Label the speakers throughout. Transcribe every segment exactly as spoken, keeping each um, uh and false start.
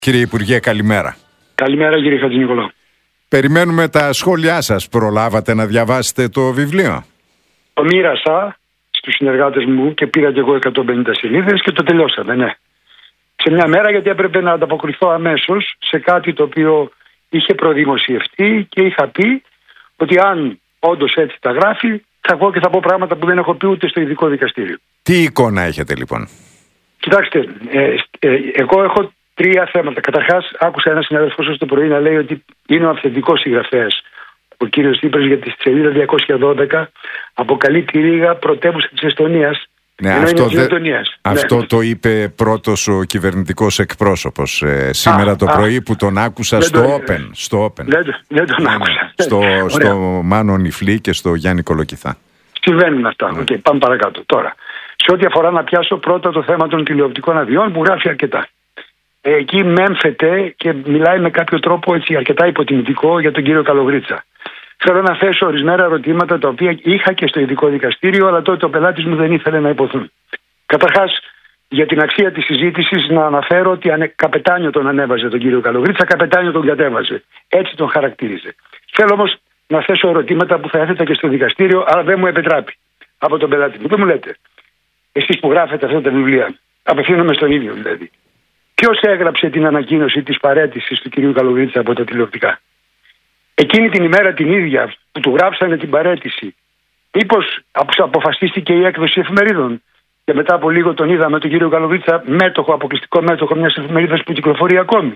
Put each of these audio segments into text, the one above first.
Speaker 1: Κύριε Υπουργέ, καλημέρα.
Speaker 2: Καλημέρα κύριε Χατζηνικολάου.
Speaker 1: Περιμένουμε τα σχόλιά σας. Προλάβατε να διαβάσετε το βιβλίο?
Speaker 2: Το μοίρασα στους συνεργάτες μου και πήρα και εγώ εκατόν πενήντα σελίδες και το τελειώσαμε, ναι. Σε μια μέρα, γιατί έπρεπε να ανταποκριθώ αμέσως σε κάτι το οποίο είχε προδημοσιευτεί και είχα πει ότι αν όντως έτσι τα γράφει, θα βγω και θα πω πράγματα που δεν έχω πει ούτε στο ειδικό δικαστήριο.
Speaker 1: Τι εικόνα έχετε λοιπόν?
Speaker 2: Κοιτάξτε, ε, ε, εγώ έχω τρία θέματα. Καταρχάς, άκουσα ένα συνάδελφο σας το πρωί να λέει ότι είναι ο αυθεντικός συγγραφέας. Ο κύριος Τσίπρας, για τη σελίδα διακόσια δώδεκα αποκαλεί τη Ρήγα πρωτεύουσα της Εστονίας.
Speaker 1: Ναι, αυτό, δε... αυτό
Speaker 2: ναι.
Speaker 1: το είπε πρώτος ο κυβερνητικός εκπρόσωπος ε, σήμερα α, το α, πρωί που τον άκουσα στο το... Open. Στο Open.
Speaker 2: Δεν, δεν τον
Speaker 1: ναι,
Speaker 2: άκουσα.
Speaker 1: Ναι. Στο, στο Μάνο Νιφλή και στο Γιάννη Κολοκυθά.
Speaker 2: Συμβαίνουν αυτά. Ναι. Okay, πάμε παρακάτω. Τώρα, σε ό,τι αφορά να πιάσω πρώτα το θέμα των τηλεοπτικών αδειών που γράφει αρκετά. Εκεί μέμφεται και μιλάει με κάποιο τρόπο έτσι, αρκετά υποτιμητικό για τον κύριο Καλογρίτσα. Θέλω να θέσω ορισμένα ερωτήματα τα οποία είχα και στο ειδικό δικαστήριο, αλλά τότε ο πελάτης μου δεν ήθελε να υποθούν. Καταρχάς, για την αξία της συζήτησης, να αναφέρω ότι ανε... καπετάνιο τον ανέβαζε τον κύριο Καλογρίτσα, καπετάνιο τον κατέβαζε. Έτσι τον χαρακτήριζε. Θέλω όμως να θέσω ερωτήματα που θα έθετα και στο δικαστήριο, αλλά δεν μου επιτράπει από τον πελάτη μου. Δεν μου λέτε, εσείς που γράφετε αυτά τα βιβλία, απευθύνομαι στον ίδιο δηλαδή. Ποιος έγραψε την ανακοίνωση της παραίτησης του κυρίου Καλογρίτσα από τα τηλεοπτικά? Εκείνη την ημέρα την ίδια που του γράψανε την παραίτηση, μήπως αποφασίστηκε η έκδοση εφημερίδων και μετά από λίγο τον είδαμε τον κύριο Καλογρίτσα μέτοχο, αποκλειστικό μέτοχο μιας εφημερίδας που κυκλοφορεί ακόμη?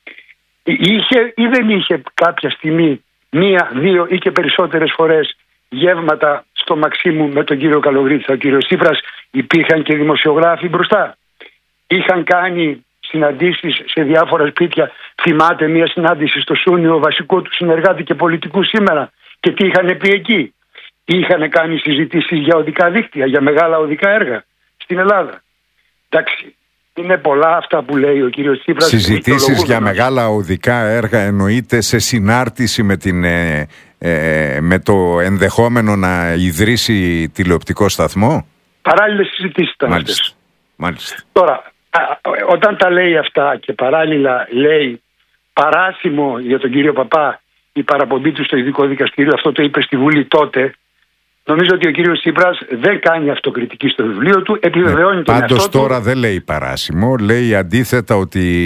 Speaker 2: Είχε ή δεν είχε κάποια στιγμή μία, δύο ή και περισσότερες φορές γεύματα στο Μαξίμου με τον κύριο Καλογρίτσα? Ο κύριος Τσίπρας, υπήρχαν και δημοσιογράφοι μπροστά? Είχαν κάνει συναντήσεις σε διάφορα σπίτια? Θυμάται μια συνάντηση στο Σούνιο, βασικό του συνεργάτη και πολιτικού σήμερα, και τι είχαν πει εκεί? Είχαν κάνει συζητήσεις για οδικά δίκτυα, για μεγάλα οδικά έργα στην Ελλάδα? Εντάξει, είναι πολλά αυτά που λέει ο κύριος Τσίπρας.
Speaker 1: Συζητήσεις για μεγάλα οδικά έργα εννοείται σε συνάρτηση με, την, ε, ε, με το ενδεχόμενο να ιδρύσει τηλεοπτικό σταθμό?
Speaker 2: Παράλληλες συζητήσεις ήταν αυτές.
Speaker 1: Μάλιστα.
Speaker 2: Τώρα, όταν τα λέει αυτά και παράλληλα λέει παράσημο για τον κύριο Παπά η παραπομπή του στο ειδικό δικαστήριο, αυτό το είπε στη Βουλή τότε, νομίζω ότι ο κύριος Τσίπρας δεν κάνει αυτοκριτική στο βιβλίο του, επιβεβαιώνει ναι, τον εαυτό του. Πάντως
Speaker 1: τώρα δεν λέει παράσημο, λέει αντίθετα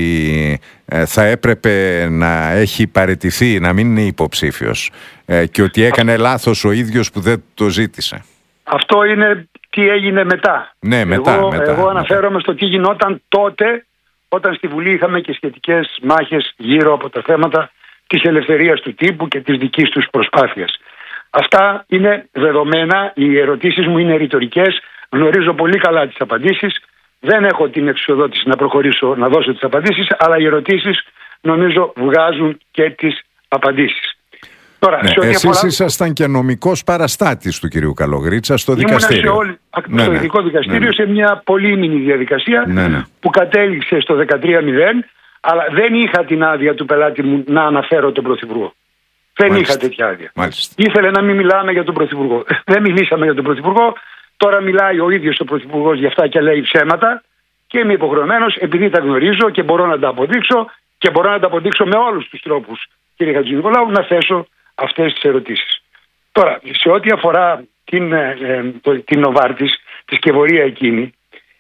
Speaker 1: ότι ε, θα έπρεπε να έχει παραιτηθεί, να μην είναι υποψήφιος ε, και ότι έκανε αυτό... λάθος ο ίδιος που δεν το ζήτησε. Αυτό είναι
Speaker 2: τι έγινε μετά.
Speaker 1: Ναι, μετά,
Speaker 2: εγώ,
Speaker 1: μετά,
Speaker 2: εγώ αναφέρομαι μετά. στο τι γινόταν τότε, όταν στη Βουλή είχαμε και σχετικές μάχες γύρω από τα θέματα της ελευθερίας του τύπου και της δικής τους προσπάθειας. Αυτά είναι δεδομένα, οι ερωτήσεις μου είναι ρητορικές, γνωρίζω πολύ καλά τις απαντήσεις, δεν έχω την εξουσιοδότηση να προχωρήσω να δώσω τις απαντήσεις, αλλά οι ερωτήσεις νομίζω βγάζουν και τις απαντήσεις. Τώρα,
Speaker 1: ναι, εσείς αφορά... ήσασταν και νομικός παραστάτης του κυρίου Καλογρίτσα στο
Speaker 2: Ήμουν
Speaker 1: δικαστήριο.
Speaker 2: Σε όλη...
Speaker 1: ναι,
Speaker 2: στο
Speaker 1: ναι,
Speaker 2: ειδικό δικαστήριο, ναι, ναι. σε μια πολύμηνη διαδικασία
Speaker 1: ναι, ναι.
Speaker 2: που κατέληξε στο δεκατρία μηδέν, αλλά δεν είχα την άδεια του πελάτη μου να αναφέρω τον Πρωθυπουργό. Δεν
Speaker 1: Μάλιστα.
Speaker 2: είχα τέτοια άδεια.
Speaker 1: Μάλιστα.
Speaker 2: Ήθελε να μην μιλάμε για τον Πρωθυπουργό. Δεν μιλήσαμε για τον Πρωθυπουργό. Τώρα μιλάει ο ίδιος ο Πρωθυπουργός για αυτά και λέει ψέματα και είμαι υποχρεωμένος, επειδή τα γνωρίζω και μπορώ να τα αποδείξω και μπορώ να τα αποδείξω με όλους τους τρόπους, κύριε Χατζηνικολάου, να θέσω αυτές τις ερωτήσεις. Τώρα, σε ό,τι αφορά την, ε, το, την Νοβάρτης, τη σκευωρία εκείνη,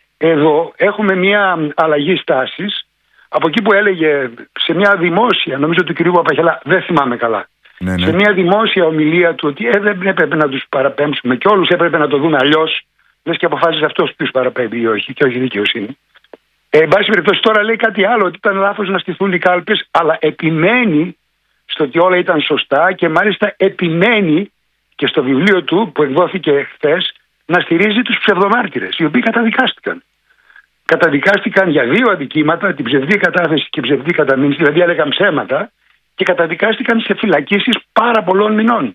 Speaker 2: εδώ έχουμε μια αλλαγή στάσης από εκεί που έλεγε σε μια δημόσια, νομίζω του κυρίου Παπαχελά, δεν θυμάμαι καλά, ναι, ναι. σε μια δημόσια ομιλία του ότι ε, δεν έπρεπε να τους παραπέμψουμε και όλους έπρεπε να το δούμε αλλιώς, λες και αποφάσισε αυτός ποιους παραπέμπει ή όχι, και όχι δικαιοσύνη. Ε, εν πάση περιπτώσει τώρα λέει κάτι άλλο, ότι ήταν λάθος να στηθούν οι κάλπες, αλλά επιμένει στο ότι όλα ήταν σωστά και μάλιστα επιμένει και στο βιβλίο του που εκδόθηκε χθες να στηρίζει τους ψευδομάρτυρες, οι οποίοι καταδικάστηκαν. Καταδικάστηκαν για δύο αδικήματα, την ψευδή κατάθεση και ψευδή καταμήνυση, δηλαδή έλεγαν ψέματα, και καταδικάστηκαν σε φυλακίσεις πάρα πολλών μηνών.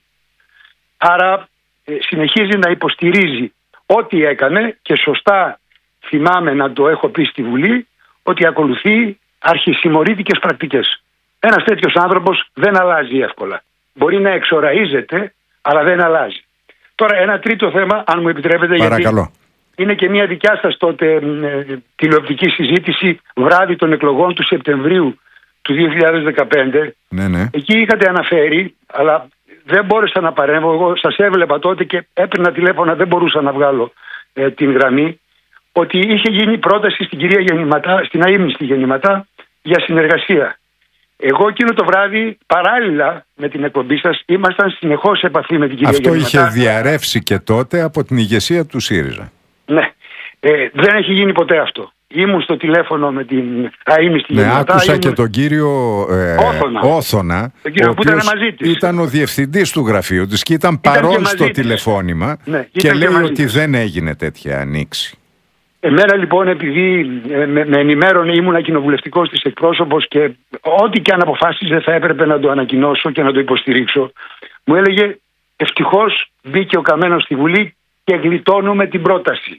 Speaker 2: Άρα ε, συνεχίζει να υποστηρίζει ό,τι έκανε και σωστά θυμάμαι να το έχω πει στη Βουλή, ότι ακολουθεί αρχισημορήτικες πρακτικές. Ένας τέτοιος άνθρωπος δεν αλλάζει εύκολα. Μπορεί να εξοραίζεται, αλλά δεν αλλάζει. Τώρα ένα τρίτο θέμα, αν μου επιτρέπετε.
Speaker 1: Παρακαλώ.
Speaker 2: Γιατί είναι και μια δικιά σας τότε ε, τηλεοπτική συζήτηση βράδυ των εκλογών του Σεπτεμβρίου του δύο χιλιάδες δεκαπέντε.
Speaker 1: Ναι, ναι.
Speaker 2: Εκεί είχατε αναφέρει, αλλά δεν μπόρεσα να παρέμβω. Εγώ σας έβλεπα τότε και έπαιρνα τηλέφωνα, δεν μπορούσα να βγάλω ε, την γραμμή, ότι είχε γίνει πρόταση στην κυρία Γεννηματά, στην αείμνηστη Γεννηματά, για συνεργασία. Εγώ εκείνο το βράδυ, παράλληλα με την εκπομπή σας, ήμασταν συνεχώς σε επαφή με την κυρία
Speaker 1: Αυτό
Speaker 2: Γεννηματά.
Speaker 1: είχε διαρρεύσει και τότε από την ηγεσία του ΣΥΡΙΖΑ.
Speaker 2: Ναι. Ε, δεν έχει γίνει ποτέ αυτό. Ήμουν στο τηλέφωνο με την αείμνηστη
Speaker 1: Ναι,
Speaker 2: Γεννηματά.
Speaker 1: άκουσα
Speaker 2: ήμουν...
Speaker 1: και τον κύριο ε,
Speaker 2: Όθωνα,
Speaker 1: Όθωνα,
Speaker 2: τον κύριο
Speaker 1: ο
Speaker 2: που ήταν
Speaker 1: οποίος
Speaker 2: μαζί της.
Speaker 1: ήταν ο διευθυντής του γραφείου της και ήταν,
Speaker 2: Ήταν
Speaker 1: παρόν
Speaker 2: και
Speaker 1: στο
Speaker 2: της.
Speaker 1: τηλεφώνημα,
Speaker 2: Ναι,
Speaker 1: και
Speaker 2: ήταν
Speaker 1: λέει
Speaker 2: και μαζί
Speaker 1: ότι
Speaker 2: της.
Speaker 1: δεν έγινε τέτοια ανοίξη.
Speaker 2: Εμένα λοιπόν, επειδή ε, με, με ενημέρωνε, ήμουν κοινοβουλευτικός της εκπρόσωπος και ό,τι και αν αποφάσιζε θα έπρεπε να το ανακοινώσω και να το υποστηρίξω, μου έλεγε ευτυχώς μπήκε ο Καμένος στη Βουλή και γλιτώνουμε την πρόταση.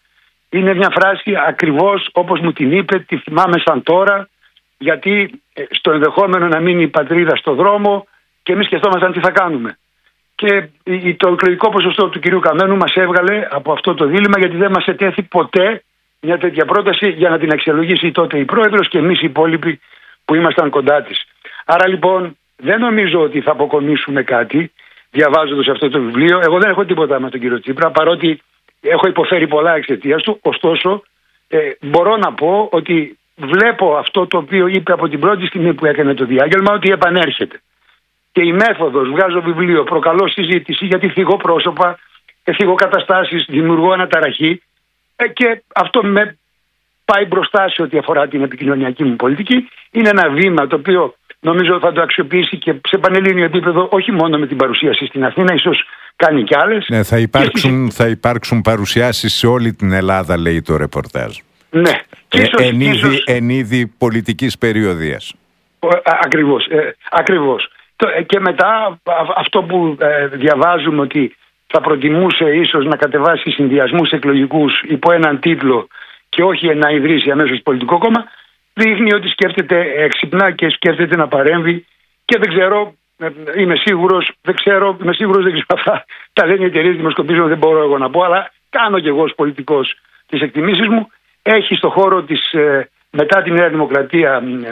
Speaker 2: Είναι μια φράση ακριβώς όπως μου την είπε, τη θυμάμαι σαν τώρα, γιατί ε, στο ενδεχόμενο να μείνει η πατρίδα στο δρόμο και εμείς σκεφτόμασταν τι θα κάνουμε. Και το εκλογικό ποσοστό του κυρίου Καμένου μας έβγαλε από αυτό το δίλημμα, γιατί δεν μας ετέθη ποτέ μια τέτοια πρόταση για να την αξιολογήσει τότε η πρόεδρος και εμείς οι υπόλοιποι που ήμασταν κοντά της. Άρα λοιπόν δεν νομίζω ότι θα αποκομίσουμε κάτι διαβάζοντας αυτό το βιβλίο. Εγώ δεν έχω τίποτα με τον κύριο Τσίπρα, παρότι έχω υποφέρει πολλά εξαιτίας του. Ωστόσο ε, μπορώ να πω ότι βλέπω αυτό το οποίο είπε από την πρώτη στιγμή που έκανε το διάγγελμα, ότι επανέρχεται. Και η μέθοδος, βγάζω βιβλίο, προκαλώ συζήτηση, γιατί θίγω πρόσωπα, θίγω καταστάσεις, δημιουργώ αναταραχή ε, και αυτό με πάει μπροστά σε ό,τι αφορά την επικοινωνιακή μου πολιτική. Είναι ένα βήμα το οποίο νομίζω θα το αξιοποιήσει και σε πανελλήνιο επίπεδο, όχι μόνο με την παρουσίαση στην Αθήνα, ίσως κάνει κι άλλες.
Speaker 1: Ναι, θα υπάρξουν, θα υπάρξουν παρουσιάσεις σε όλη την Ελλάδα, λέει το ρεπορτάζ.
Speaker 2: Ναι. Και ίσως,
Speaker 1: ε, εν, είδη,
Speaker 2: ίσως...
Speaker 1: εν είδη πολιτικής περιοδίας.
Speaker 2: Ακριβώς, ε, ακριβώς. Και μετά αυτό που ε, διαβάζουμε, ότι θα προτιμούσε ίσως να κατεβάσει συνδυασμούς εκλογικούς υπό έναν τίτλο και όχι να ιδρύσει αμέσως πολιτικό κόμμα, δείχνει ότι σκέφτεται έξυπνα και σκέφτεται να παρέμβει. Και δεν ξέρω, ε, είμαι σίγουρος, δεν ξέρω, είμαι σίγουρος, δεν ξέρω αυτά. Τα λένε οι εταιρείες δημοσκοπήσεων, δεν μπορώ εγώ να πω, αλλά κάνω κι εγώ ως πολιτικός τις εκτιμήσεις μου. Έχει στο χώρο της, ε, μετά τη Νέα Δημοκρατία, ε,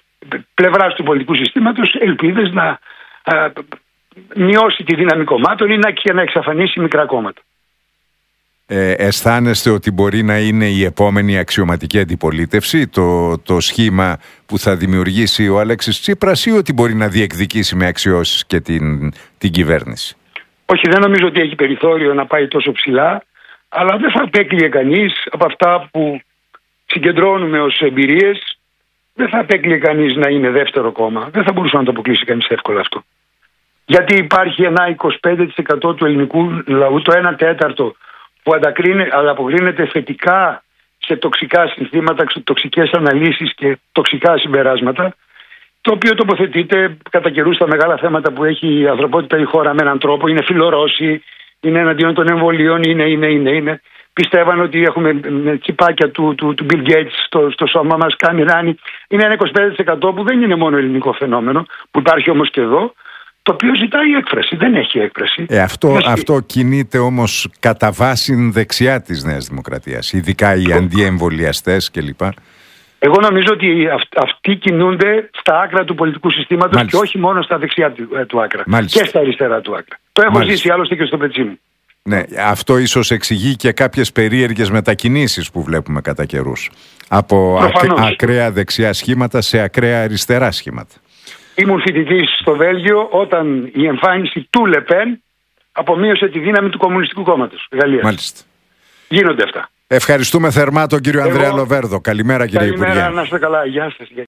Speaker 2: πλευράς του πολιτικού συστήματος, ελπίδες να α, μειώσει τη δύναμη κομμάτων ή να, και να εξαφανίσει μικρά κόμματα.
Speaker 1: Ε, αισθάνεστε ότι μπορεί να είναι η επόμενη αξιωματική αντιπολίτευση, το, το σχήμα που θα δημιουργήσει ο Αλέξης Τσίπρας, ή ότι μπορεί να διεκδικήσει με αξιώσεις και την, την κυβέρνηση?
Speaker 2: Όχι, δεν νομίζω ότι έχει περιθώριο να πάει τόσο ψηλά, αλλά δεν θα απέκλειε κανείς από αυτά που συγκεντρώνουμε ως εμπειρίες. Δεν θα απέκλειε κανείς να είναι δεύτερο κόμμα. Δεν θα μπορούσε να το αποκλείσει κανείς εύκολα αυτό. Γιατί υπάρχει ένα είκοσι πέντε τοις εκατό του ελληνικού λαού, το ένα τέταρτο, που ανταποκρίνεται θετικά σε τοξικά συνθήματα, σε τοξικές αναλύσεις και τοξικά συμπεράσματα, το οποίο τοποθετείται κατά καιρούς στα μεγάλα θέματα που έχει η ανθρωπότητα, η χώρα, με έναν τρόπο. Είναι φιλορώσοι, είναι εναντίον των εμβολίων, είναι, είναι, είναι, είναι. Πιστεύαν ότι έχουμε τσιπάκια του, του, του Bill Gates στο, στο σώμα μας, κάνει ράνι. Είναι ένα είκοσι πέντε τοις εκατό που δεν είναι μόνο ελληνικό φαινόμενο, που υπάρχει όμως και εδώ, το οποίο ζητάει έκφραση. Δεν έχει έκφραση.
Speaker 1: Ε, αυτό, αυτό κινείται όμως κατά βάση δεξιά της Νέας Δημοκρατίας, ειδικά οι αντιεμβολιαστές κλπ.
Speaker 2: Εγώ νομίζω ότι αυ, αυτοί κινούνται στα άκρα του πολιτικού συστήματος. Μάλιστα. Και όχι μόνο στα δεξιά του, ε, του άκρα. Μάλιστα. Και στα αριστερά του άκρα. Το έχω Μάλιστα. ζήσει άλλωστε και στο πετσί μου.
Speaker 1: Ναι, αυτό ίσως εξηγεί και κάποιες περίεργες μετακινήσεις που βλέπουμε κατά καιρούς. Από ακ, ακραία δεξιά σχήματα σε ακραία αριστερά σχήματα.
Speaker 2: Ήμουν φοιτητής στο Βέλγιο όταν η εμφάνιση του Λεπέν απομείωσε τη δύναμη του Κομμουνιστικού Κόμματος. Γαλλία.
Speaker 1: Μάλιστα.
Speaker 2: Γίνονται αυτά.
Speaker 1: Ευχαριστούμε θερμά τον κύριο Εγώ... Ανδρέα Λοβέρδο. Καλημέρα, κύριε
Speaker 2: Καλημέρα,
Speaker 1: Υπουργέ.
Speaker 2: να είστε καλά. Γεια σας.